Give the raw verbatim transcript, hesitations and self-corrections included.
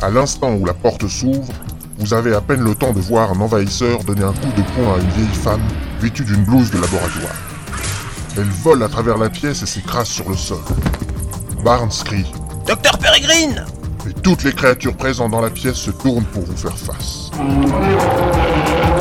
À l'instant où la porte s'ouvre, vous avez à peine le temps de voir un envahisseur donner un coup de poing à une vieille femme vêtue d'une blouse de laboratoire. Elle vole à travers la pièce et s'écrase sur le sol. Barnes crie « Docteur Peregrine !» et toutes les créatures présentes dans la pièce se tournent pour vous faire face.